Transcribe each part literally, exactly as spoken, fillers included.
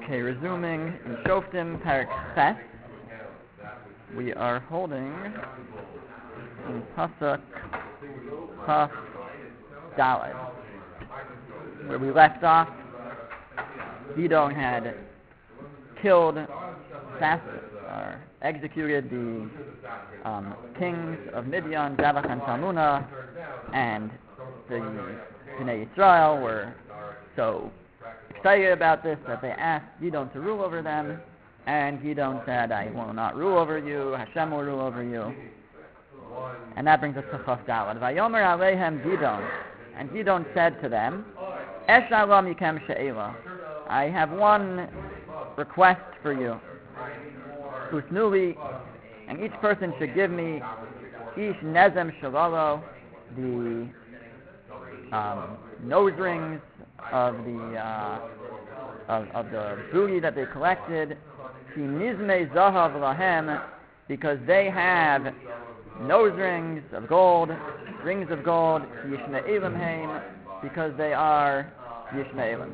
Okay, resuming in Shoftim Parak Ches, we are holding in Pasuk Chaf Daled, where we left off. Gidon had killed, assassinated, or executed the um, kings of Midian, Zavach and Salmuna, and the Bnei Yisrael were so excited about this that they asked Gidon to rule over them, and Gidon said, I will not rule over you, Hashem will rule over you. And that brings us to Chaf Daled. Vayomer Aleihem Gidon, and Gidon said to them, Eshalom Yikem She'ela, I have one request for you. Usnuli, and each person should give me Ish Nezem Shalalo, the um, nose rings of the uh, of, of the booty that they collected, Ki Nizme Zahav Lahem, because they have nose rings of gold, rings of gold, Yishme'elim Haim, because they are Yishme'elim.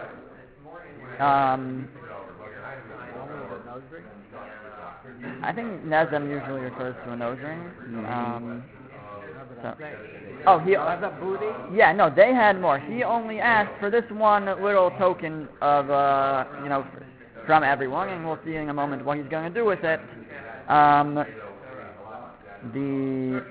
Um, I think Nezem usually refers to a nose ring. Um, so. Oh, he. Yeah, no, they had more. He only asked for this one little token of, uh, you know, from everyone, and we'll see in a moment what he's going to do with it. Um, the.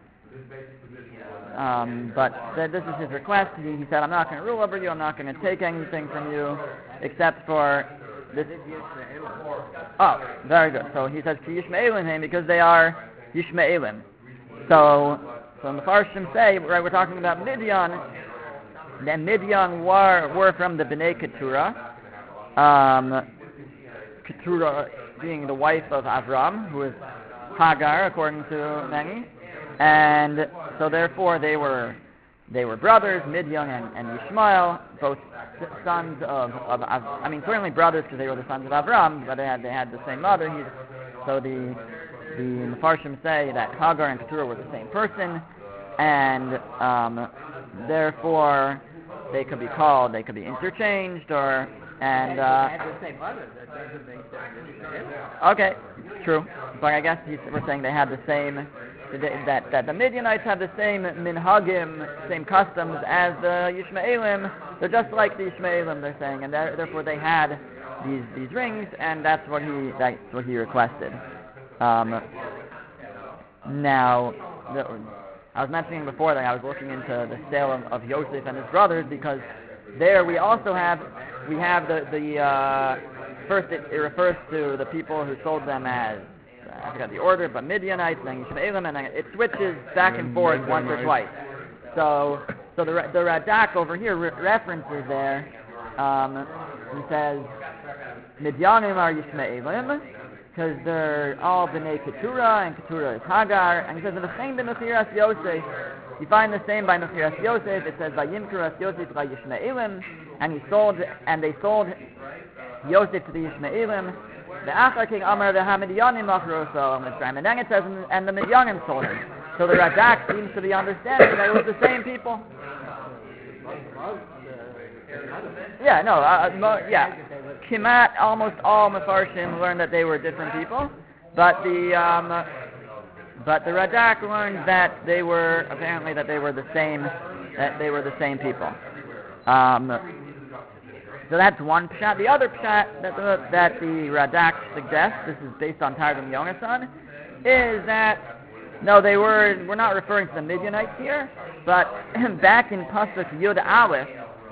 Um, but th- this is his request. He, he said, I'm not going to rule over you. I'm not going to take anything from you, except for this. Oh, very good. So he says, Ki Yishme'elim, because they are Yishme'elim. So, so the Farshim say, right, we're talking about Midian. The Midian were, were from the Bnei Keturah. Um, Keturah being the wife of Avram, who is Hagar, according to many. And so therefore they were they were brothers, Midian and, and Yishmael, both sons of, of, of I mean certainly brothers because they were the sons of Avram, but they had they had the same mother. He's, so the the Mefarshim say that Hagar and Keturah were the same person, and um, therefore they could be called, they could be interchanged, or and uh, they had the same mother. That doesn't make sense. Okay, true, but I guess he's, we're saying they had the same. That, that the Midianites have the same minhagim, same customs as the Yishmaelim. They're just like the Yishmaelim, they're saying, and therefore they had these these rings, and that's what he that's what he requested. Um, now, the, I was mentioning before that I was looking into the sale of, of Yosef and his brothers, because there we also have we have the the uh, first it, it refers to the people who sold them as, I forgot the order, but Midianites, and then Yishmaelim, and then it switches back and forth once or twice. So, so the the Radak over here re- references there. Um, he says Midianim are Yishmaelim because they're all Bnei Keturah, and Keturah is Hagar. And he says in the same Mechiras Yosef, you find the same by Mechiras Yosef. It says by Yimkeras Yosef by Yishmaelim, and he sold, and they sold Yosef to the Yishmaelim. The Achar King Amar the Hamidyanim Machru Osel Mitzrayim, and then it says, and the Midyanim sold him. So the Radak seems to be understanding that it was the same people. Yeah, no, uh, mo- yeah. Kimat, almost all Mefarshim learned that they were different people, but the um, but the Radak learned that they were apparently that they were the same, that they were the same people. Um, So that's one pshat. The other pshat that the, that the Radak suggests, this is based on Targum Yonasan, is that, no, they were, we're not referring to the Midianites here, but back in Pasuk Yud Aleph,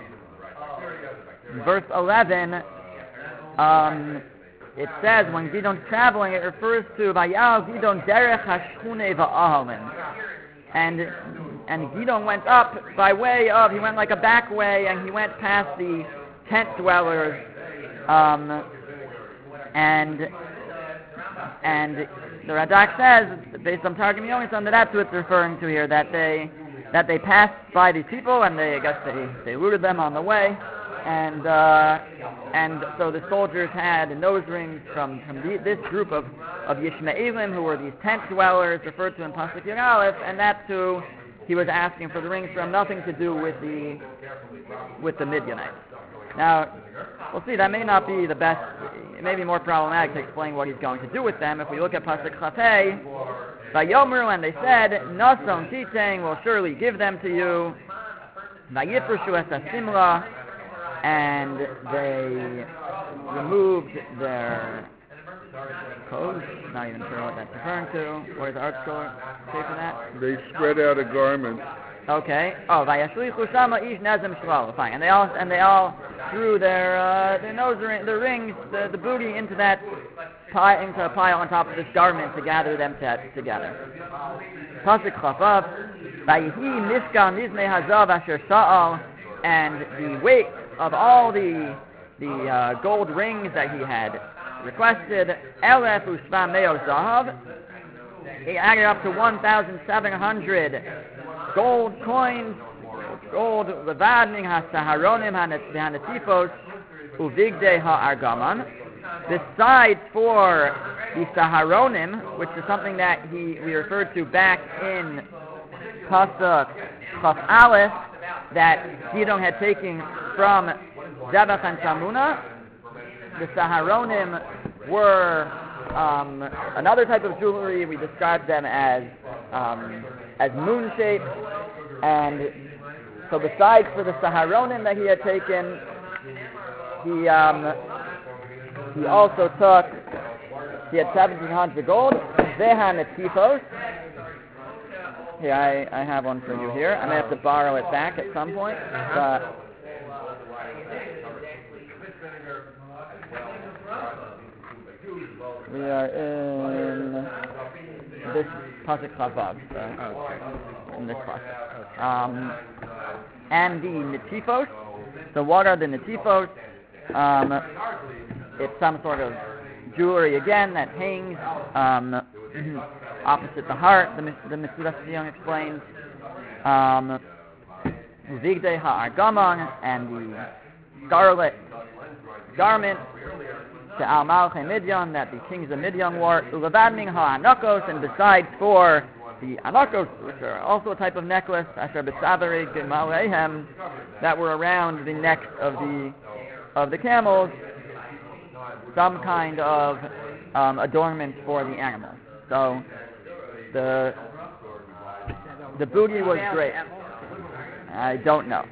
verse eleven, um, it says, when Gidon's traveling, it refers to, Vayal Gidon Derech HaShchune Va'ahalin. And, and Gidon went up by way of, he went like a back way, and he went past the tent dwellers, um, and and the Radak says, based on Targum Yonasan, that that's what it's referring to here, that they that they passed by these people, and they I guess they, they looted them on the way, and uh, and so the soldiers had nose rings from from the, this group of of Yishmaelim, who were these tent dwellers referred to in Pasuk Yud Aleph, and that's who he was asking for the rings from, nothing to do with the with the Midianites. Now, we'll see, that may not be the best, it may be more problematic to explain what he's going to do with them. If we look at Pasuk Chafei, Vayomer, and they said, Nason Titeng will surely give them to you, Vayifreshu es Simla, and they removed their clothes. Not even sure what that's referring to. What does the art scholar say for that? They spread out a garment. Okay. Oh, Vayashlichu Shama Ish Nazim Shlal. Fine. And they all and they all threw their uh, their nose ring, their rings, the, the booty into that pile, into a pile on top of this garment to gather them t- together. Pasuk Chafav. Vayihi Mishkan Nizmei Hazav Asher Sha'al, and the weight of all the the uh, gold rings that he had requested, Elef Ushva Meo Zahav, he added up to one thousand seven hundred gold coins, gold Levadning HaSaharonim HaNetifos Uvigdei HaArgaman. Besides for the Saharonim, which is something that he we referred to back in Pasuk Chaf Aleph, that Gidon had taken from Zebach and Salmuna. The Saharonim were um, another type of jewelry. We described them as um, as moon-shaped, and so besides for the Saharonim that he had taken, he um, he also took he had seventeen hundred gold. Veha Netifos. Here, I, I have one for you here. I may have to borrow it back at some point, but we are in this Pasuk Chavav, so in this Pasuk. Um, and the Netifos. So what are the Netifos? Um, it's some sort of jewelry again that hangs um, opposite the heart. The the Mesudas Sion explains. Um, Vigdei ha'argamon, and the scarlet garment to Al Malchei Midian that the kings of Midian wore. Ulevadning ha'anakos, and besides for the anakos, which are also a type of necklace, asher b'savari gemaleihem, that were around the necks of the of the camels, some kind of um, adornment for the animals. So the the booty was great. I don't know.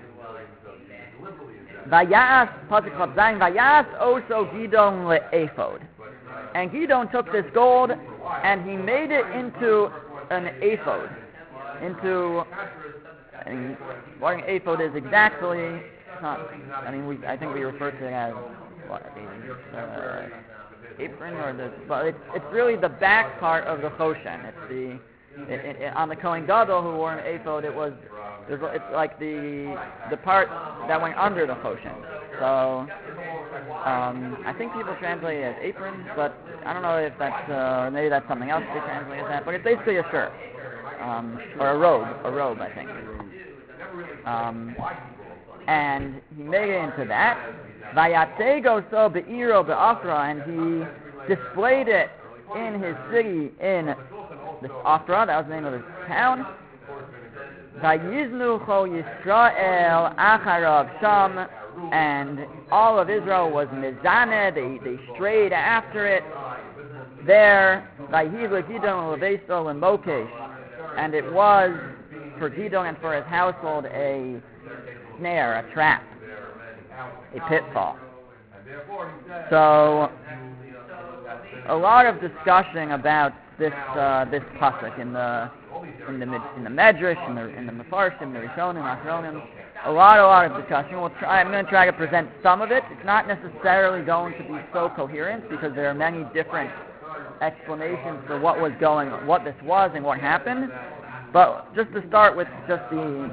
Vayas, Pasuk Chav Zayin, Vayas also Gidon le'ephod. And Gidon took this gold and he made it into an ephod. Into, I mean, what an ephod is exactly, not, I mean, we, I think we refer to it as, what, the uh, apron or the, but it's, it's really the back part of the choshen. It's the, It, it, it, on the Kohen Gadol who wore an ephod, it was it's like the the part that went under the choshen. So um, I think people translate it as apron, but I don't know if that's uh, maybe that's something else they translate as that. But it's basically a shirt um, or a robe, a robe I think. Um, and he made it into that. Vayatego so be'iro be'afra, and he displayed it in his city in this Afra, that was the name of his town. Vayiznu cho Yisrael acharav sham, and all of Israel was mizaneh, they, they strayed after it. There, Vayihi leGidon leveso lemokesh, and it was for Gidon and for his household a snare, a trap, a pitfall. So, a lot of discussion about this uh, this pasuk in the in the in the Medrash, in the in the Mefarshim, the Rishonim, Achronim. A lot, a lot of discussion. We'll try. I'm going to try to present some of it. It's not necessarily going to be so coherent because there are many different explanations for what was going, what this was, and what happened. But just to start with, just the.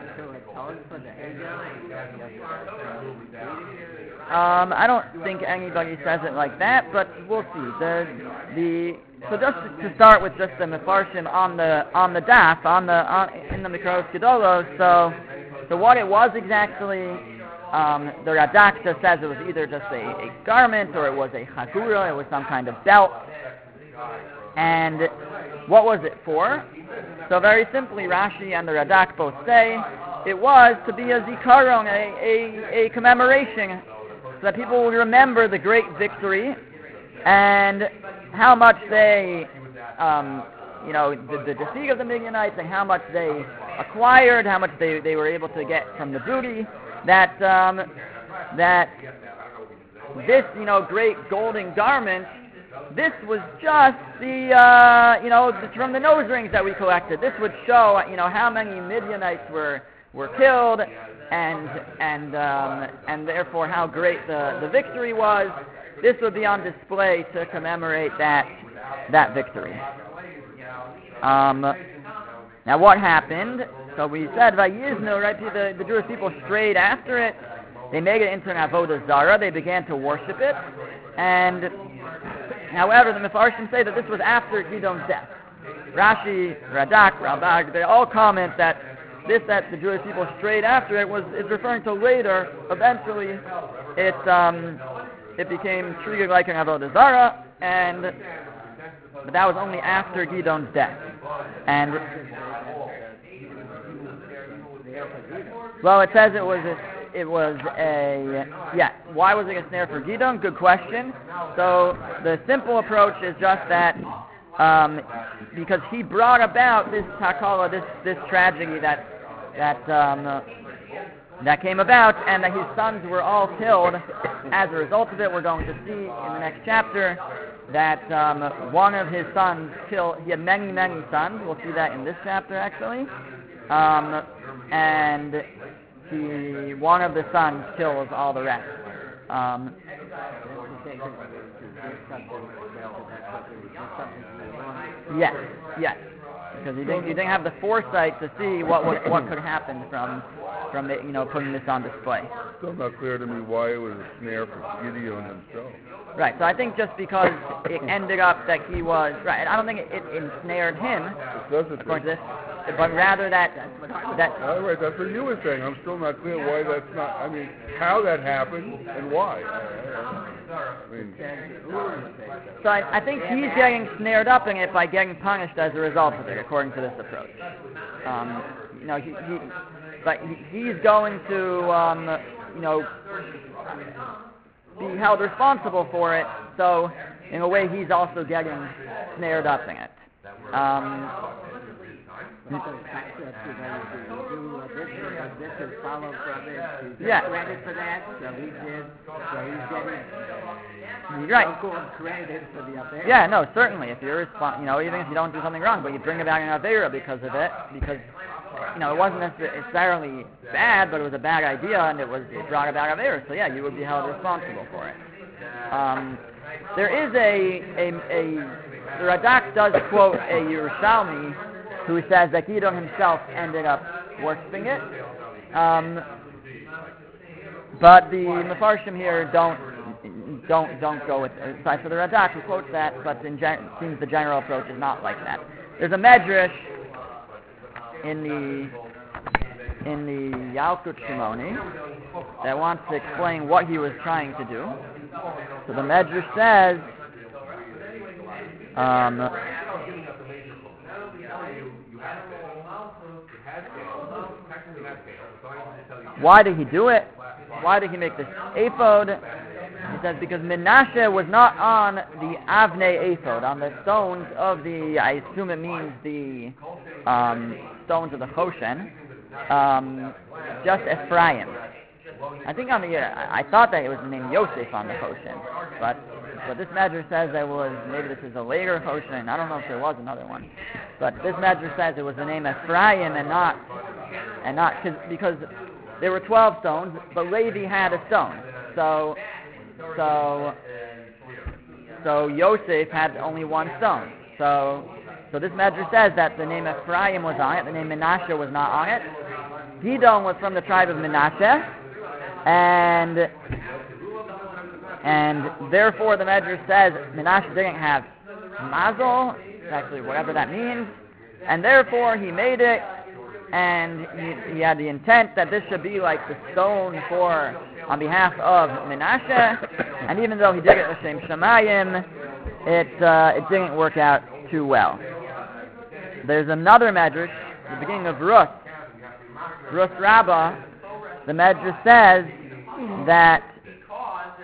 Um, I don't think anybody says it like that, but we'll see. The the so just to start with, just the mefarshim on the on the daf on the on, in the Mikros Gedolos. So so what it was exactly, um, the Radakta says it was either just a, a garment or it was a chagura, it was some kind of belt. And what was it for? So very simply, Rashi and the Radak both say it was to be a zikaron, a a, a commemoration so that people will remember the great victory and how much they, um, you know, the, the defeat of the Midianites and how much they acquired, how much they, they were able to get from the booty, that um, that this, you know, great golden garment, this was just the, uh, you know, the, from the nose rings that we collected. This would show, you know, how many Midianites were, were killed and and um, and therefore how great the, the victory was. This would be on display to commemorate that that victory. Um, now what happened? So we said Vayiznu, right? The, the Jewish people strayed after it. They made it into an avodah zarah. They began to worship it. And however, the Mefarshim say that this was after Gidon's death. Rashi, Radak, Rambam, they all comment that this that the Jewish people strayed after it was is referring to later. Eventually, it um, it became treated like an avodah zarah, and but that was only after Gidon's death. And well, it says it was a, it was a yeah. Why was it a snare for Gidon? Good question. So the simple approach is just that um, because he brought about this takala, this this tragedy that that um, that came about, and that his sons were all killed as a result of it. We're going to see in the next chapter that um, one of his sons killed. He had many many sons. We'll see that in this chapter actually. Um, and he, one of the sons kills all the rest. Um, yes, yes, because he didn't, he didn't have the foresight to see what what, what could happen from from the, you know, putting this on display. Still not clear to me why it was a snare for Gideon himself. Right, so I think just because it ended up that he was right, I don't think it, it ensnared him. It doesn't. According to this. But rather that that all right, that's what you were saying. I'm still not clear why that's not. I mean, how that happened and why. I mean, so I, I think he's getting snared up in it by getting punished as a result of it, according to this approach. Um, you know, he, he but he, he's going to um, you know be held responsible for it. So in a way, he's also getting snared up in it. Um, Yeah. Credit for that, so he did. So he's getting right. so-called credit for the affair. Yeah, no, certainly. If you're, respon- you know, even if you don't do something wrong, but you bring about an avera because of it, because you know it wasn't necessarily bad, but it was a bad idea, and it was it brought about avera. So yeah, you would be held responsible for it. Um, there is a a a the Radak does quote a Yerushalmi who says that Gidon himself ended up worshipping it. Um, but the Mefarshim here don't don't don't go with it. So the Radak who quotes that, but in gen- it seems the general approach is not like that. There's a medrash in the in the Yalkut Shimoni that wants to explain what he was trying to do. So the medrash says. Um, Why did he do it? Why did he make this ephod? He says because Menashe was not on the Avnei ephod, on the stones of the, I assume it means the um, stones of the Choshen, um, just Ephraim. I think on the, uh, I thought that it was the name Yosef on the Choshen, but but this Medrash says there was, maybe this is a later Choshen, I don't know if there was another one, but this Medrash says it was the name Ephraim and not, and not, cause, because there were twelve stones, but Levi had a stone. So, so, so Yosef had only one stone. So, so this Medrash says that the name Ephraim was on it, the name Menashe was not on it. Gidon was from the tribe of Menashe, and and therefore the Medrash says Menashe didn't have mazel, actually whatever that means, and therefore he made it. And he, he had the intent that this should be like the stone for, on behalf of Menashe, and even though he did it L'Shem Shamayim, it uh, it didn't work out too well. There's another medrash, the beginning of Ruth, Ruth Rabbah, the medrash says that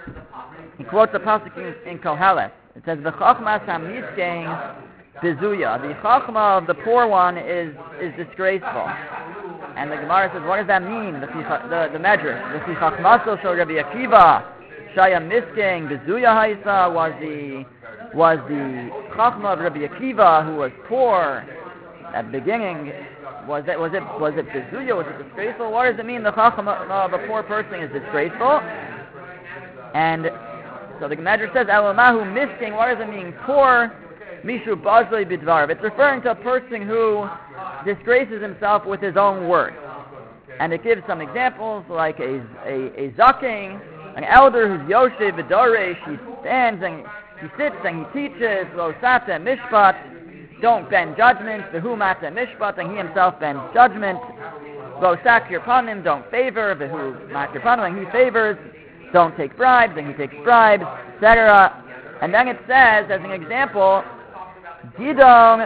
he quotes the pasuk in, in Koheles. It says, "V'chachmas hamiskein bizuya." The chachma of the poor one is is disgraceful. And the Gemara says, what does that mean? The the, the Medrash, the chachmaso shel Rabbi Akiva, shaya miskein bizuya haisa, was the was the chachma of Rabbi Akiva, who was poor at the beginning. Was it was it was it bizuya? Was it disgraceful? What does it mean? The chachma of a poor person is disgraceful. And so the Medrash says, "Elomahu misking." What does it mean? Poor, mishu bazlei bidvar. It's referring to a person who disgraces himself with his own words. And it gives some examples, like a a, a zaken, an elder who's yoshev v'doresh. He stands and he sits and he teaches. Lo sata mishpat. Don't bend judgment. V'hu mata mishpat, and he himself bends judgment. Lo sakir panim. Don't favor. V'hu makir panim, and he favors. Don't take bribes, and he takes bribes, et cetera. And then it says, as an example, Gidon,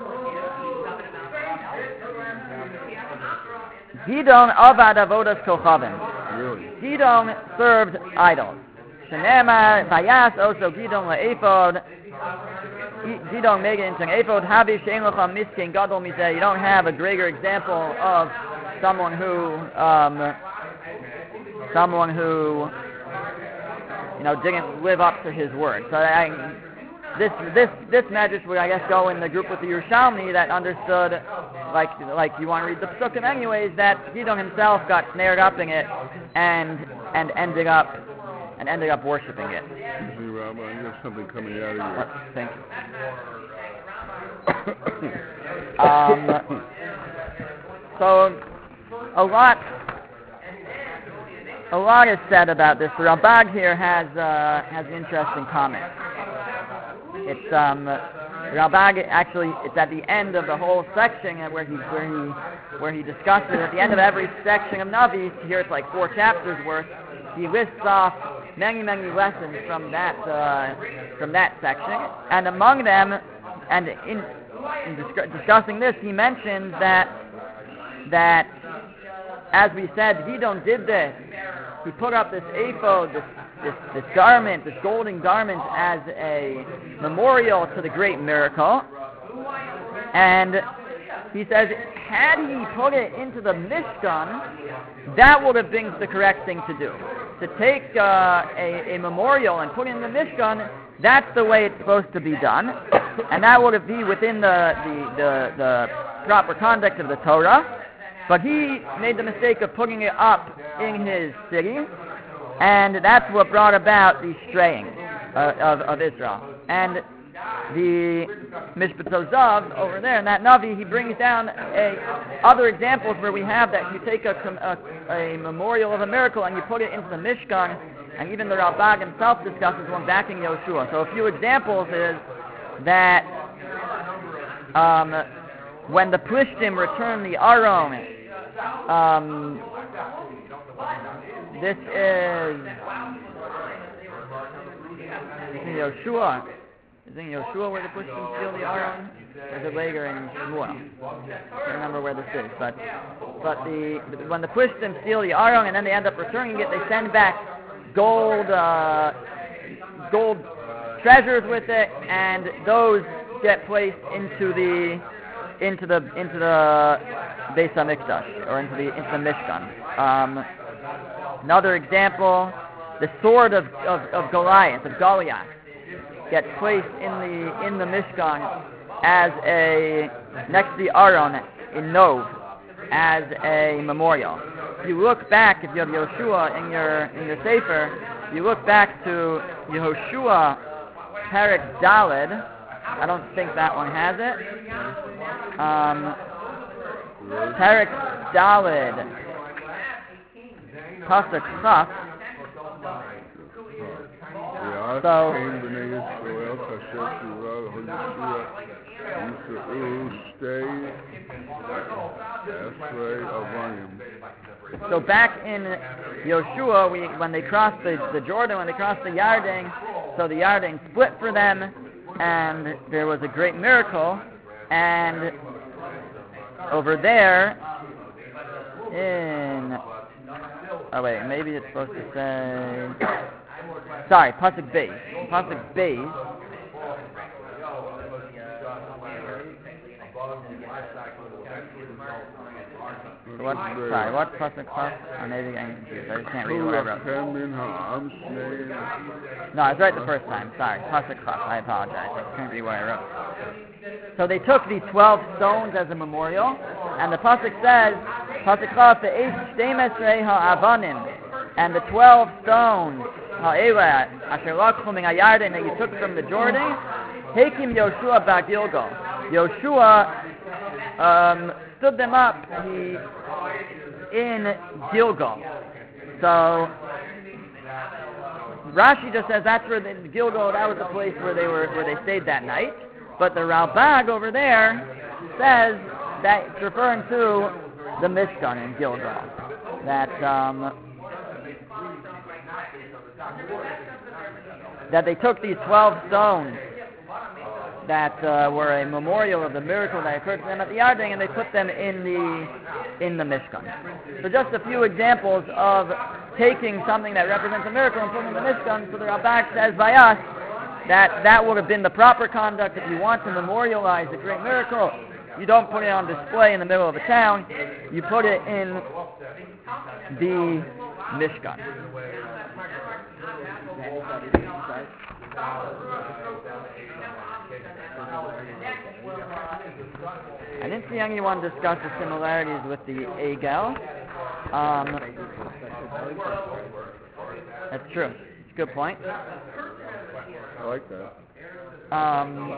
Gidon avad avodas kochavim. Really? Gidon served idols. Shenema vayas also Gidon le'ephod. Gidon made it into an ephod. Havi she'en lecha miskin gadol mizeh. You don't have a greater example of someone who, um, someone who, you know, didn't live up to his word. So I, this this this Medrash would, I guess, go in the group with the Yerushalmi that understood, like like you want to read the Psukim anyways, that Gidon himself got snared up in it and and ended up and ended up worshiping it. Excuse me, Rabbi, you have something coming out of Uh, you. thank you. um, so a lot. A lot is said about this. The Rambag here has uh, has an interesting comment. It's um, Rambag actually. It's at the end of the whole section where he where he where he discusses at the end of every section of Navi. Here it's like four chapters worth. He lists off many many lessons from that uh, from that section, and among them, and in, in discuss- discussing this, he mentions that that as we said, Gidon did this. He put up this ephod, this, this this garment, this golden garment, as a memorial to the great miracle. And he says, had he put it into the Mishkan, that would have been the correct thing to do. To take uh, a, a memorial and put it in the Mishkan, that's the way it's supposed to be done. And that would be within the, the, the, the proper conduct of the Torah. But he made the mistake of putting it up in his city, and that's what brought about the straying uh, of, of Israel. And the Mishpat Zav over there in that Navi, he brings down a, other examples where we have that you take a, a, a memorial of a miracle and you put it into the Mishkan, and even the Rambag himself discusses one back in Yoshua. So a few examples is that um, when the Plishtim returned the Aron, um, this is in Yoshua. Is it in Yoshua where the Plishtim steal the Aron? Or is it later in Shmuel? I can't remember where this is. But but the when the Plishtim steal the Aron and then they end up returning it, they send back gold uh, gold treasures with it, and those get placed into the into the into the Beis HaMikdash, or into the into the Mishkan. Um, another example, the sword of, of, of Goliath, of Goliath, gets placed in the in the Mishkan as a next to the Aron in Nov as a memorial. If you look back, if you have Yoshua in your in your Sefer, you look back to Yehoshua Perek Daled. I don't think that one has it. Um, Perek Daled, Pasuk Chaf. So, so back in Yoshua, we when they crossed the, the Jordan, when they crossed the Yarden, so the Yarden split for them, and there was a great miracle. And over there, in oh wait, maybe it's supposed to say sorry, pasuk beis. Pasuk beis. So what, sorry, what pasuk chaf? I'm maybe getting confused. I just can't read what I wrote. No, I was right the first time. Sorry, pasuk chaf. I apologize. I couldn't read what I wrote. So they took the twelve stones as a memorial, and the pasuk says, pasuk chaf, ve'esh shtei mesrei ha'avanim, and the twelve stones, ha'ela, asher lakchu min ha'yarden, that you took from the Jordan, hekim Yoshua ba'Gilgal. Yoshua um, stood them up he, in Gilgal. So Rashi just says that's where the Gilgal, that was the place where they were, where they stayed that night. But the Ralbag over there says that it's referring to the Mishkan in Gilgal. That um, that they took these twelve stones that uh, were a memorial of the miracle that occurred to them at the Yarden, and they put them in the in the Mishkan. So just a few examples of taking something that represents a miracle and putting it in the Mishkan. So the Ralbag says by us that that would have been the proper conduct if you want to memorialize a great miracle. You don't put it on display in the middle of a town. You put it in the Mishkan. I didn't see anyone discuss the similarities with the Egel. Um, that's true. It's a good point. I like that. Um,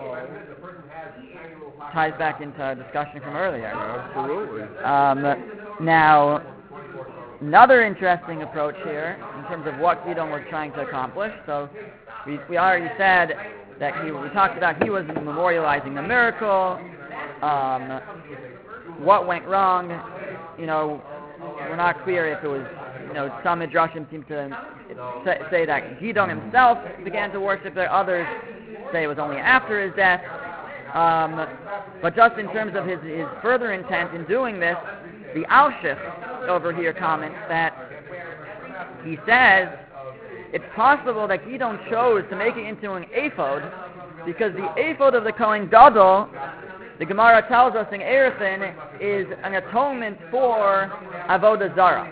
ties back into our discussion from earlier. Absolutely. Um, now, another interesting approach here in terms of what Gidon was trying to accomplish. So, we we already said that he we talked about he was memorializing the miracle. Um, what went wrong? You know, we're not clear if it was. You know, some Midrashim seem to say, say that Gidon himself began to worship there. Others say it was only after his death. Um, but just in terms of his, his further intent in doing this, the Alshich over here comments that he says it's possible that Gidon chose to make it into an ephod because the ephod of the Kohen Gadol, the Gemara tells us in Erefin, is an atonement for Avodah Zarah.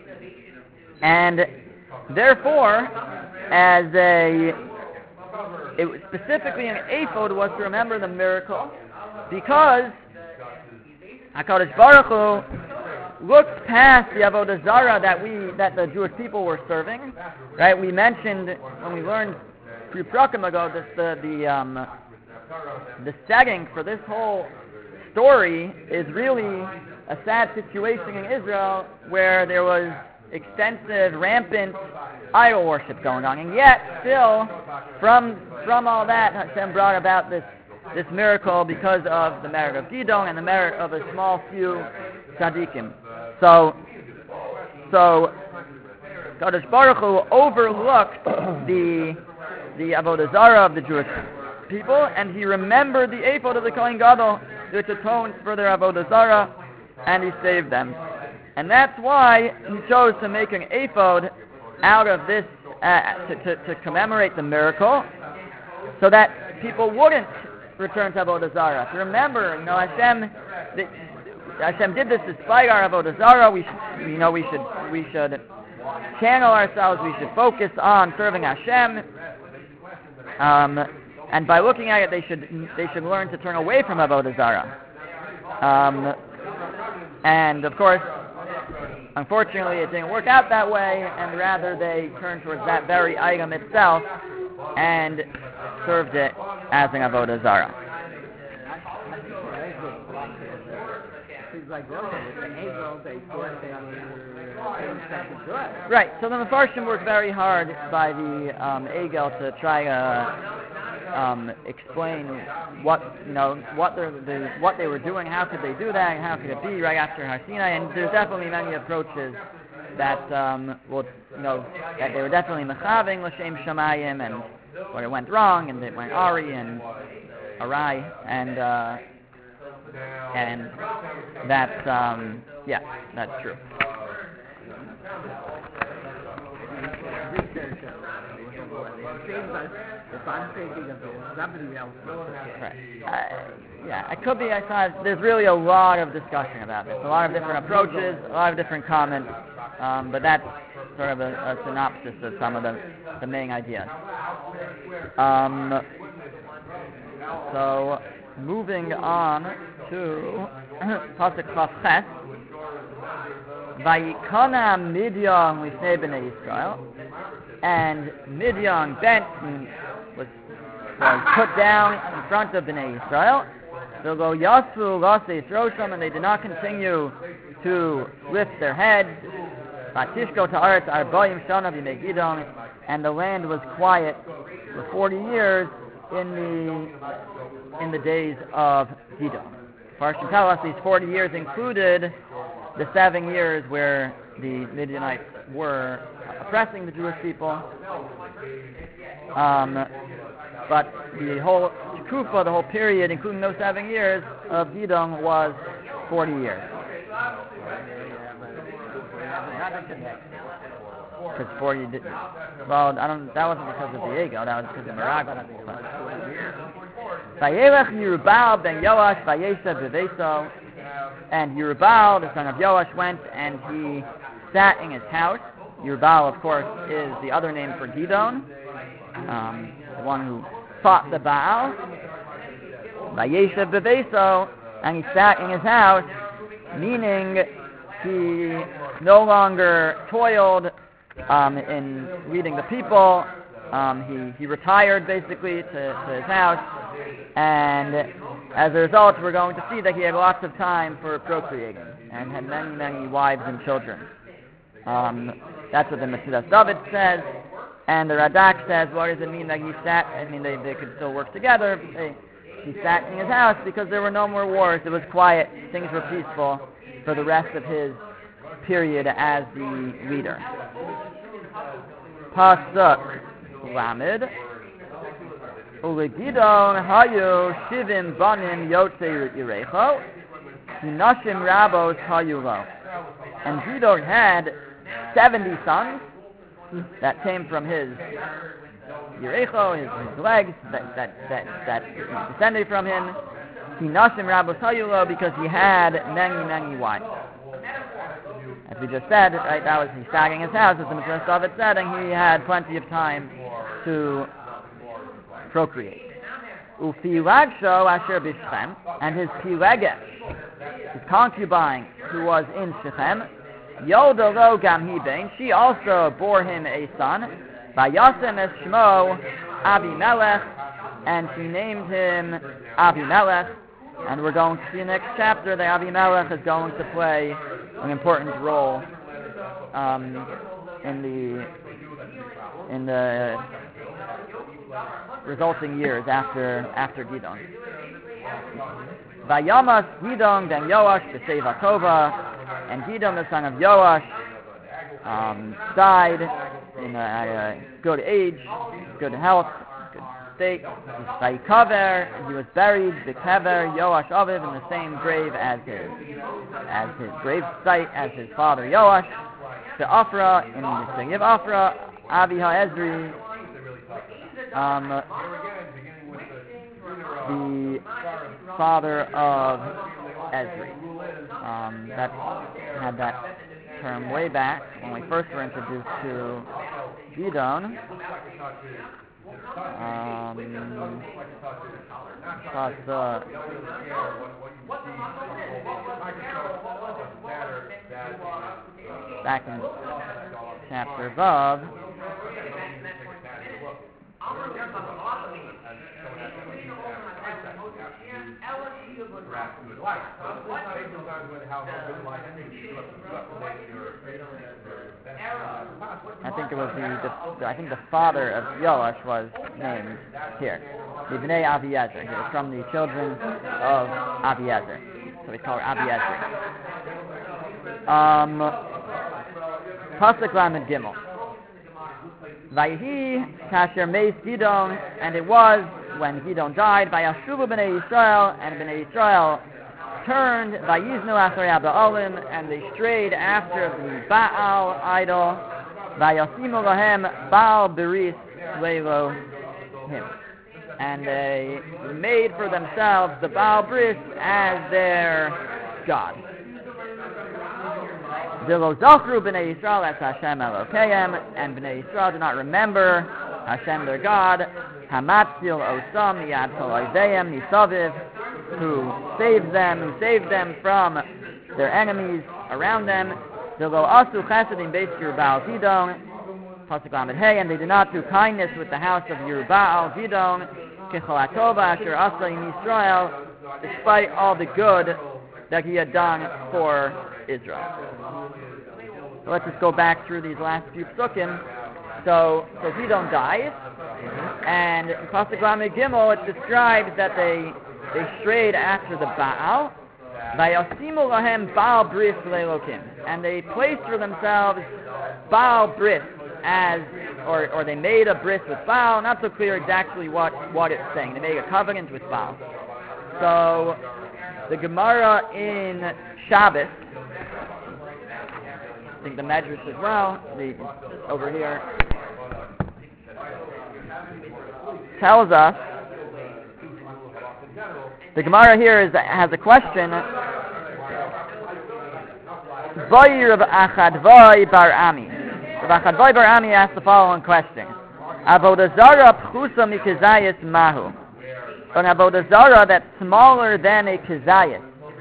And therefore, as a, it, specifically an ephod was to remember the miracle, because HaKadosh Baruch Hu looked past the Avodah Zarah that we, that the Jewish people were serving. Right? We mentioned when we learned three prakim ago that the the um, the setting for this whole story is really a sad situation in Israel where there was extensive, rampant idol worship going on, and yet still, from from all that, Hashem brought about this this miracle because of the merit of Gidon and the merit of a small few tzaddikim. So, so Kadosh Baruch Hu overlooked the the Avodah Zarah of the Jewish people, and he remembered the ephod of the Kohen Gadol, which atones for their Avodah Zarah, and he saved them. And that's why he chose to make an ephod out of this, uh, to, to, to commemorate the miracle, so that people wouldn't return to Avodah Zarah. To remember, you know, Hashem, the, Hashem did this despite our Avodah Zarah. We should, you know, we should, we should channel ourselves. We should focus on serving Hashem. Um, and by looking at it, they should, they should learn to turn away from Avodah Zarah. Um, and of course, unfortunately, it didn't work out that way, and rather they turned towards that very item itself and served it as an Avodah Zarah. Right, so the Mefarshim worked very hard by the um, Egel to try to um, explain what you know what they the, what they were doing, how could they do that, how could it be right after Har Sinai, and there's definitely many approaches that um, will you know that they were definitely mechaving l'shem shamayim, and where it went wrong, and it went Ari and Arai, and uh, and that's um, yeah, that's true. It seems like if I'm thinking of it, somebody else must have Right. Uh, yeah, it could be. I thought there's really a lot of discussion about this, a lot of different approaches, a lot of different comments, um, but that's sort of a, a synopsis of some of the, the main ideas. Um, so, moving on to Pasuk Chaf Ches, Vayikona Midian Lifnei Bnei Yisrael, and Midian bent and was was put down in front of Bnei Yisrael. So go Yasu Lase Rosham, and they did not continue to lift their heads. Vatishko Ta'aretz Arbaim Shana B'nei Gidon, and the land was quiet for forty years in the in the days of Gidon. Parshim tell us these forty years included the seven years where the Midianites were oppressing the Jewish people. Um, but the whole Tekufa, the whole period, including those seven years of Gidon, was forty years. Because forty did, well, I don't. That wasn't because of the ego. That was because of Meragah. Vayelech Yerubal ben Yoash vayeshev b'veiso, and Yerubal, the son of Yoash, went and he sat in his house. Yerubal, of course, is the other name for Gidon, um, the one who fought the Baal. Vayeshev b'veiso, and he sat in his house, meaning he no longer toiled um, in leading the people. Um, he, he retired basically to, to his house, and as a result, we're going to see that he had lots of time for procreating and had many, many wives and children. Um, that's what the Metzudas David says, and the Radak says, what does it mean that he sat? I mean, they, they could still work together. They, he sat in his house because there were no more wars. It was quiet. Things were peaceful for the rest of his period as the leader. Pasuk Lamed. Ulegidon hayu shivim banim yotzei Yerecho, hinashim rabos hayu lo. And Gidon had seventy sons that came from his Yerecho, his, his legs, that, that, that, that descended from him. Hinashim rabos hayu lo, because he had many, many wives. As we just said, right, that was he sat in his house, as the Metzudas David said, and he had plenty of time to procreate. Ufilagsho asher b'Shechem, and his Pilegesh, his concubine, who was in Shechem, Yoda lo gam hi ben, she also bore him a son, Vayasem es shmo Avimelech, and she named him Avimelech. And we're going to see in the next chapter that Avimelech is going to play an important role um, in the in the resulting years after after Gidon. Vayamas Gidon ben Yoash b'Seva Tova, and Gidon the son of Yoash um, died in a, at a good age, good health, good state. Vayikaver, he was buried b'Kever Yoash Aviv, in the same grave as his as his grave site as his father Yoash. The Afra, in the city of Afra, Avi HaEzri, um, the father of Ezri. Um, that had that term way back when we first were introduced to Gidon. Um, but, uh, back in chapter above, I think it was the, the I think the father of Yoash was named here, the Bnei Aviezer. He was from the children of Aviezer, so we call her Aviezer. Um, Pasuk Lamed Gimel. Vayhi kasher meis Gidon, and it was when Gidon died, Vayashuvu b'nei Yisrael, and b'nei Yisrael turned, Vayiznu acharei Ba'alim, and they strayed after the Baal idol, Vayasimu lahem Baal Beris Leilo him. And they made for themselves the Baal Bris as their god. Dilo Zochru B'nai Yisrael, that's Hashem Elokeim, and B'nai Yisrael do not remember Hashem their God, Hamatzil Osam Miyad Kol Oiveim Nisaviv, who saves them, who saved them from their enemies around them. Dilo Asu Chesedim Beis Yerubal Zidon, Pasuk Lamed Hey, and they did not do kindness with the house of Yerubal Zidon, Kechol HaTova Asher Asa in Yisrael, despite all the good that he had done for Israel. So let's just go back through these last few psukim. So, so Zidon dies, and in Pasuk Lamed Gimel it describes that they they strayed after the Baal. Vayasimu lahem Baal Bris Lelokim, and they placed for themselves Baal Bris as, or or they made a bris with Baal. Not so clear exactly what what it's saying. They made a covenant with Baal. So the Gemara in Shabbos, I think the Medrash as well, the, over here, tells us, the Gemara here is, has a question. Vayir of Achadvai Bar Ami. Rav Achadvai Bar Ami asked the following question. Avodah Zarah pchusa mikazayis mahu. An Avodah Zarah that's smaller than a kazayis.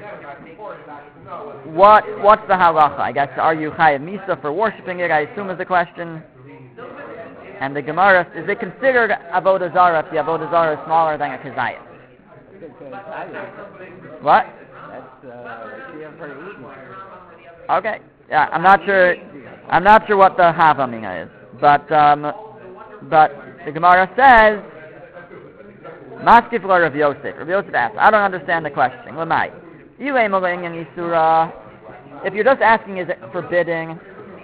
What what's the halacha? I guess, are you chayav misa for worshiping it? I assume is the question. And the Gemara, is it considered avodah zarah if the avodah zarah is smaller than a kazayis? What? That's uh, for eating. Okay. Yeah, I'm not sure. I'm not sure what the havamina is, but um, but the Gemara says, Maskif la Rav Yosef. Rav Yosef asks, I don't understand the question. Lamai. If you're just asking, is it forbidding?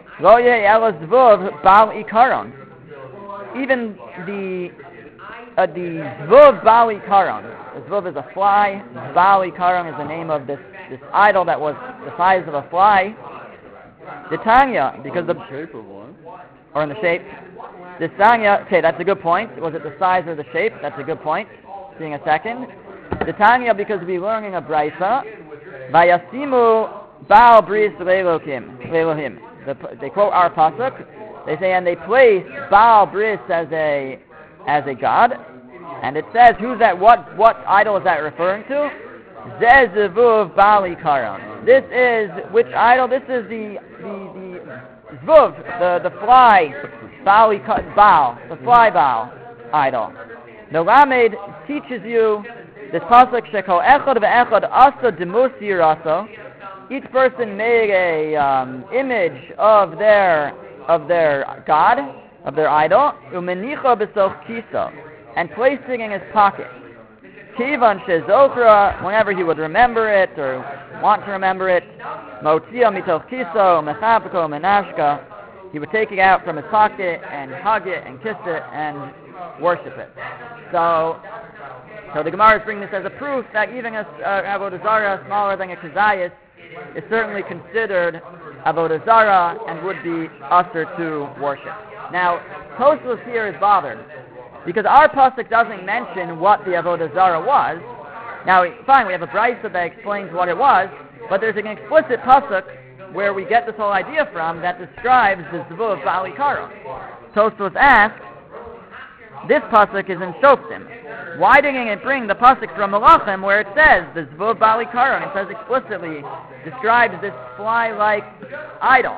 Even the uh, the Zvuv Baal Ikaron. The Zvuv is a fly. Baal Ikaron is the name of this, this idol that was the size of a fly. The Tanya, because the shape of one, or in the shape. The Tanya. Okay, that's a good point. Was it the size or the shape? That's a good point. Seeing a second. The Tanya, because we learning a brisa. Vayasimu Baal Bris Lelohim. Lelohim. They quote our pasuk. They say, and they place Baal Bris as a as a god, and it says, who's that? What what idol is that referring to? Zeh Zvuv Baal Ikaron. This is which idol? This is the the the Zvuv, the the fly Baal Ikaron, Baal, the fly Baal idol. The Lamed teaches you this pasuk shekol echad ve'echad asa demus yiraso. Each person made a um, image of their of their god, of their idol, umenicha b'soch kiso, and placed it in his pocket. Kivan shezochra, whenever he would remember it or want to remember it, motzia mitoch kiso mechabko menashka, he would take it out from his pocket and hug it and kiss it and worship it. So, so the Gemara is bringing this as a proof that even a uh, avodah zarah smaller than a kazayas is certainly considered avodah zarah and would be usher to worship. Now, Tosfos here is bothered because our pasuk doesn't mention what the avodah zarah was. Now, fine, we have a brisa that explains what it was, but there's an explicit pasuk where we get this whole idea from that describes the Zvuv Baal Ikaron. Tosfos asks, this pasuk is in Shoftim. Why didn't it bring the pasuk from Malachim where it says the Zvuv Baal Ikaron? It says explicitly, describes this fly-like idol.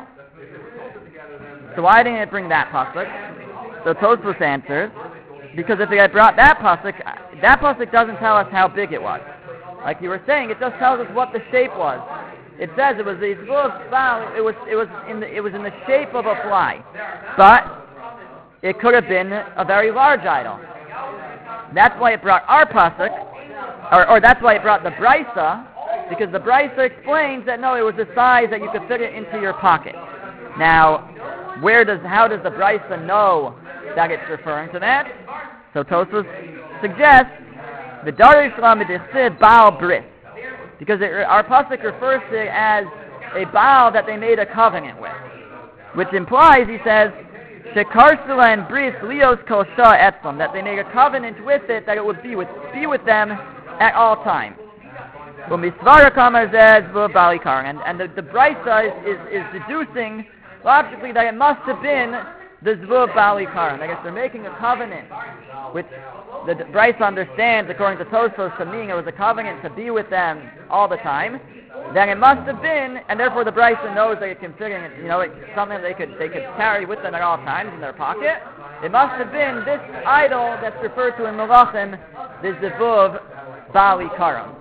So why didn't it bring that pasuk? So Tosfos answers, because if it had brought that pasuk, that pasuk doesn't tell us how big it was. Like you were saying, it just tells us what the shape was. It says it was the Zvuv Baal. It was it was in the it was in the shape of a fly, but it could have been a very large idol. That's why it brought our pasuk, or, or that's why it brought the brisa, because the brisa explains that no, it was the size that you could fit it into your pocket. Now, where does how does the brisa know that it's referring to that? So Tosfos suggests the Darish Lamedichsid Baal Bris, because it, our pasuk refers to it as a Baal that they made a covenant with. which implies, he says, Shekarsula and Bris Leos Kol Shah Etzlam, that they make a covenant with it that it would be with be with them at all times. Umisvara Kamar says Bali Karan, and and the, the Brisa is, is, is deducing logically that it must have been the Zvu Bali Karan. I guess they're making a covenant, which the Brisa understands, according to Tosfos, to mean it was a covenant to be with them all the time. Then it must have been, and therefore the Brisa knows that it can fit in, you know, it's something they could they could carry with them at all times in their pocket. It must have been this idol that's referred to in Melachim, the Zvuv Bali Karam.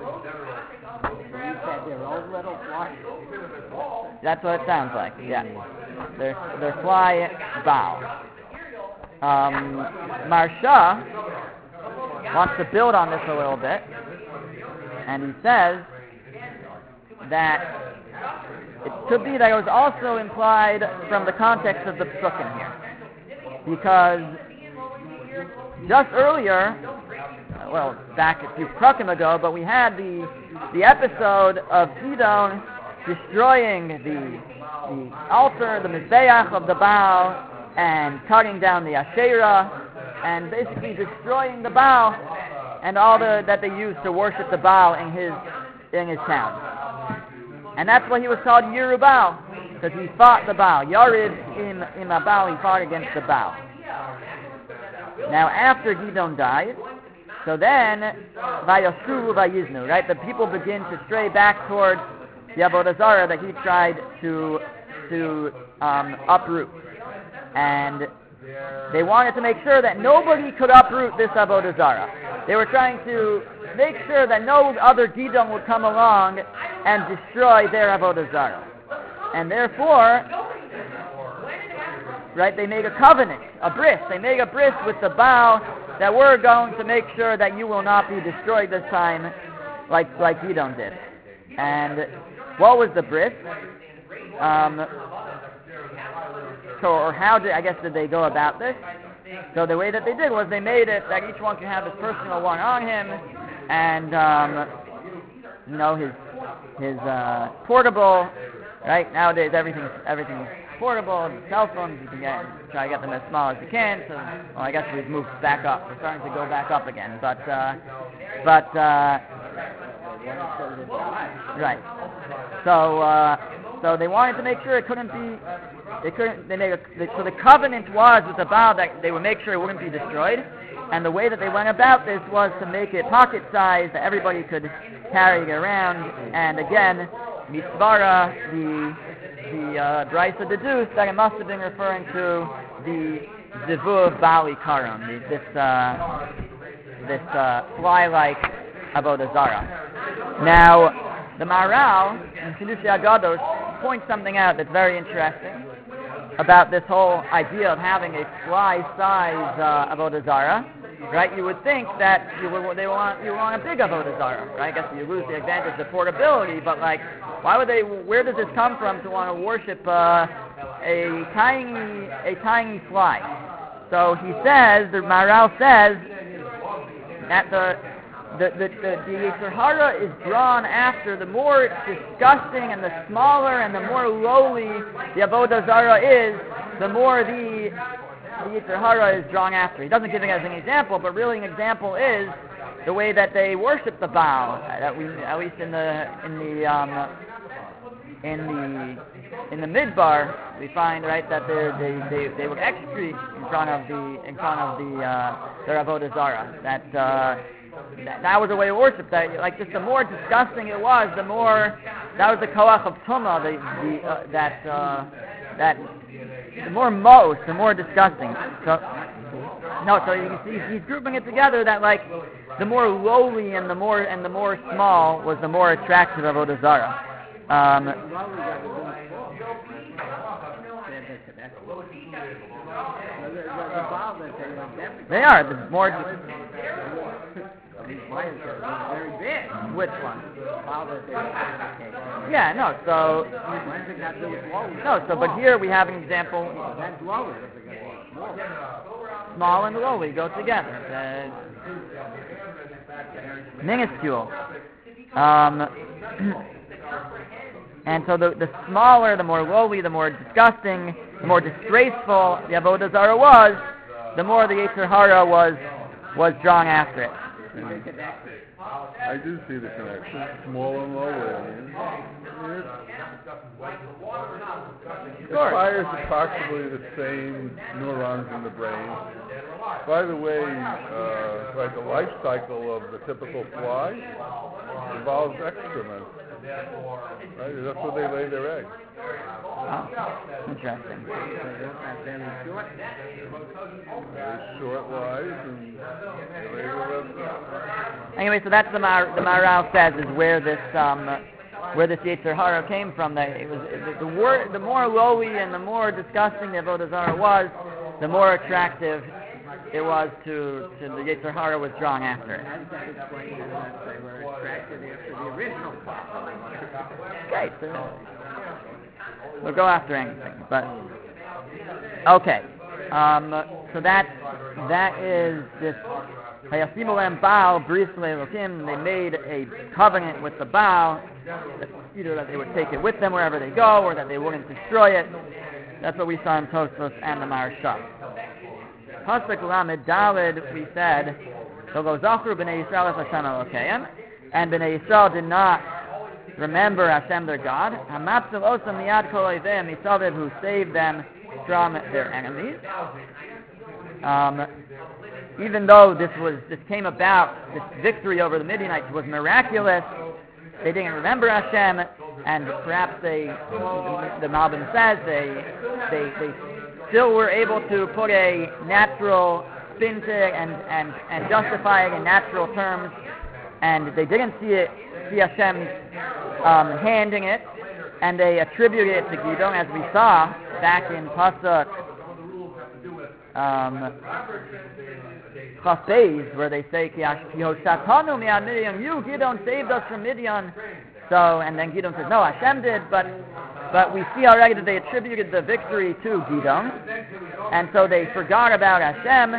That's what it sounds like. Yeah, they're they're fly bow. Um, Marsha wants to build on this a little bit, and he says that it could be that it was also implied from the context of the psukim here, because just earlier, well, back a few psukim ago, but we had the the episode of Gidon destroying the the altar, the mizbeach of the Baal, and cutting down the Asherah, and basically destroying the Baal and all the that they used to worship the Baal in his in his town. And that's why he was called Yerubal, because he fought the Baal. Yarid in in a Baal, he fought against the Baal. Now, after Gidon died, so then Vayashu Vayiznu, right? The people begin to stray back towards the Avodah Zarah that he tried to to um, uproot, and they wanted to make sure that nobody could uproot this Avodah Zarah. They were trying to make sure that no other Gidon would come along and destroy their Avodah Zarah. And therefore, right, they made a covenant, a bris. They made a bris with the Baal that we're going to make sure that you will not be destroyed this time like like Gidon did. And what was the bris? Um, so, or how did, I guess, did they go about this? So the way that they did was they made it that each one can have his personal one on him, and um, you know, his his uh, portable. Right nowadays, everything's everything's portable. The cell phones, you can get try to get them as small as you can. So, well, I guess we've moved back up. We're starting to go back up again, but uh, but uh, right. So uh, so they wanted to make sure it couldn't be. They couldn't. They made a, they, so the covenant was with the Baal that they would make sure it wouldn't be destroyed. And the way that they went about this was to make it pocket-sized that everybody could carry it around. And again, Mitzvara, the the uh, Brisa deduced that it must have been referring to the Zivuv Bali Karam, the, this uh, this uh, fly-like Avodah Zarah. Now, the Maharal in Chidushei Agados points something out that's very interesting about this whole idea of having a fly-size uh, Avodah Zarah. Right, you would think that you would they want you want a big Avodah Zarah, right? I guess you lose the advantage of portability, but like, why would they? Where does this come from to want to worship uh, a tiny a tiny fly? So he says, the Maharal says that the the the the, the Yetzer Hara is drawn after the more disgusting and the smaller and the more lowly the Avodah Zarah is, the more the the Yetzer Hara is drawn after. He doesn't give it as an example, but really an example is the way that they worship the Baal. That we, at least in the in the um, in the in the Midbar, we find right that they they they would execrete in front of the in front of the uh, their Avodah Zarah. That, uh, that that was a way of worship. That like just the more disgusting it was, the more that was the koach of tumah. The, the uh, that uh, that. The more most, the more disgusting. So, no, so you can see he's grouping it together that like the more lowly and the more and the more small was the more attractive of Avodah Zarah. Um, they are the more. Very big. Which one? Yeah, no, so... No, so, but here we have an example... Small and lowly go together. Uh, minuscule. Um, and so the, the smaller, the more lowly, the more disgusting the more disgraceful the Avodah Zarah was, the more the Yetzer Hara was was drawn after it. I do see the connection. Small and low wavelength. It fires approximately the same neurons in the brain. By the way, uh, like the life cycle of the typical fly involves excrement. Right? That's where they lay their eggs. Oh, interesting. Very short lives, and they lay their eggs. Anyway, so that's the Mar- the Maharal says is where this um, where this Yetzer Hara came from. That it was it, the wor- the more lowly and the more disgusting the Avodah Zarah was, the more attractive it was to, to the Yetzer Hara was drawn after. How does that explain that they were attracted after the original problem? Okay, so we'll go after anything, but okay. Um, so that that is this. Hayasimu Baal briefly Elokim. They made a covenant with the Baal, that either that they would take it with them wherever they go, or that they wouldn't destroy it. That's what we saw in Tosfos and the Maharsha. Pasuk Lamed Daled, we said, Togo Zachru b'nei Yisrael es Hashem Elokeim, and b'nei Yisrael did not remember Hashem their God. Hamapsil Osam Miyad Kol Oivim Misaviv, who saved them from their enemies. Um, even though this was this came about, this victory over the Midianites was miraculous, they didn't remember Hashem, and perhaps they, the Malbim says, they, they, they still were able to put a natural spin to it and, and, and justify it in natural terms, and they didn't see it, see Hashem's um, hand in it, and they attributed it to Gidon, as we saw back in Pasuk um, Chaf Beis, where they say, Ki Hoshatanu mi'ad Midian, you, Gidon, saved us from Midian. So, and then Gidon says, no, Hashem did, but but we see already that they attributed the victory to Gidon, and so they forgot about Hashem,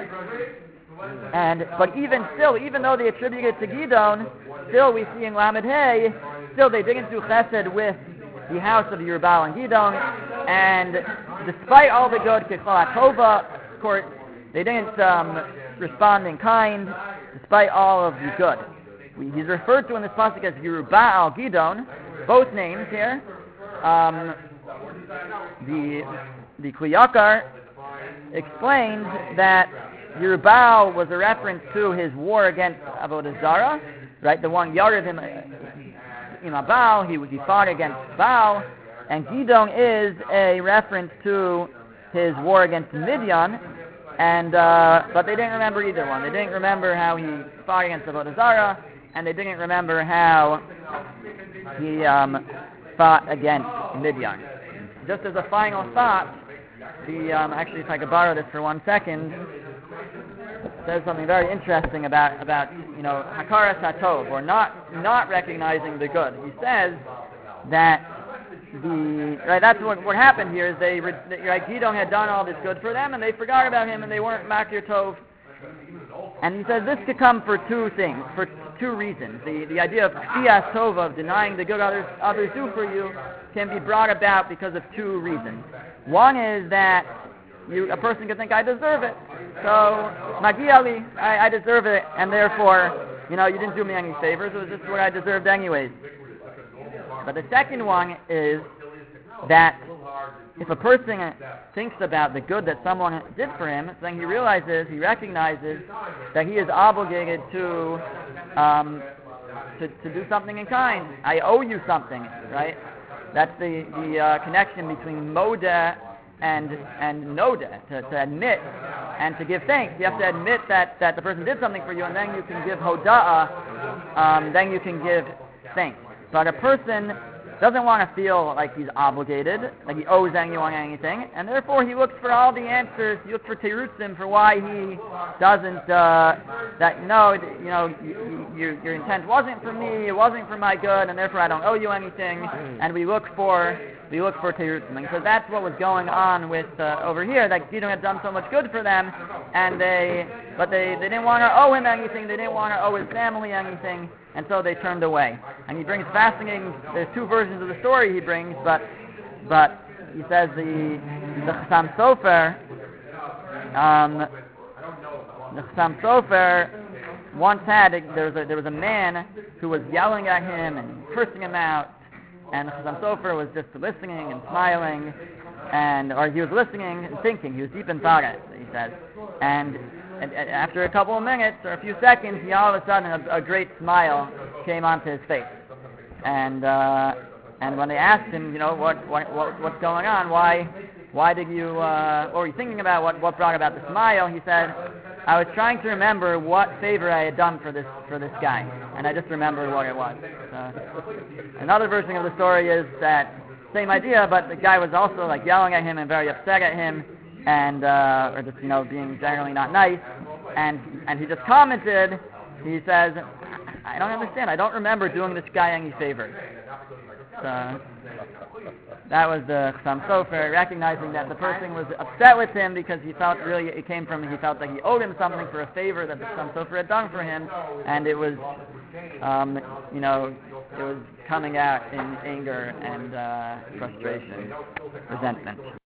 and, but even still, even though they attributed it to Gidon, still we see in Lamed Hey, still they didn't do chesed with the house of Yerubal and Gidon, and despite all the good, Kechol HaTova, of course, they didn't um, respond in kind, despite all of the good. We, he's referred to in this pasuk as Yerubal Gidon, both names here. Um, the the Kliyakar explains that Yerubal was a reference to his war against Avodah Zarah, right? The one Yared him in Baal, he he fought against Baal, and Gidon is a reference to his war against Midian. And uh, but they didn't remember either one. They didn't remember how he fought against Avodah Zarah, and they didn't remember how he um, fought against Midian. Just as a final thought, the um, actually, if I could borrow this for one second, it says something very interesting about about you know Hakaras HaTov, or not not recognizing the good. He says that the right that's what what happened here is they right Gidon had done all this good for them, and they forgot about him, and they weren't Makir Tov. And he says this could come for two things, for two reasons. The the idea of Kfiyas Tova, of denying the good others others do for you, can be brought about because of two reasons. One is that you a person could think, I deserve it, so Magi Ali, I, I deserve it, and therefore, you know, you didn't do me any favors, it was just what I deserved anyways. But the second one is that if a person thinks about the good that someone did for him, then he realizes, he recognizes that he is obligated to um, to, to do something in kind. I owe you something, right? That's the, the uh, connection between modeh and and nodeh, to, to admit and to give thanks. You have to admit that, that the person did something for you, and then you can give hoda'ah, um, then you can give thanks. But a person doesn't want to feel like he's obligated, like he owes anyone anything, and therefore he looks for all the answers. He looks for terutzim for why he doesn't. Uh, that no, you know, you, you, your intent wasn't for me, it wasn't for my good, and therefore I don't owe you anything. And we look for we look for terutzim, and so that's what was going on with uh, over here. That Gidon had done so much good for them, and they, but they, they didn't want to owe him anything. They didn't want to owe his family anything. And so they turned away. And he brings fascinating, there's two versions of the story he brings, but but he says the the Chassam Sofer, um, the Chassam Sofer once had there was a, there was a man who was yelling at him and cursing him out, and the Chassam Sofer was just listening and smiling, and or he was listening and thinking. He was deep in thought, he says, and, and, and after a couple of minutes or a few seconds, he all of a sudden a, a great smile came onto his face, and uh, and when they asked him, you know, what what, what what's going on, why why did you uh, what were you thinking about, what what brought about the smile? He said, I was trying to remember what favor I had done for this for this guy, and I just remembered what it was. So, another version of the story is that same idea, but the guy was also like yelling at him and very upset at him, and uh, or just you know being generally not nice, and and he just commented. He says, I don't understand. I don't remember doing this guy any favors. So, that was the Chassam Sofer, recognizing that the person was upset with him because he felt really, it came from, he felt like he owed him something for a favor that the Chassam Sofer had done for him, and it was, um, you know, it was coming out in anger and uh, frustration, resentment.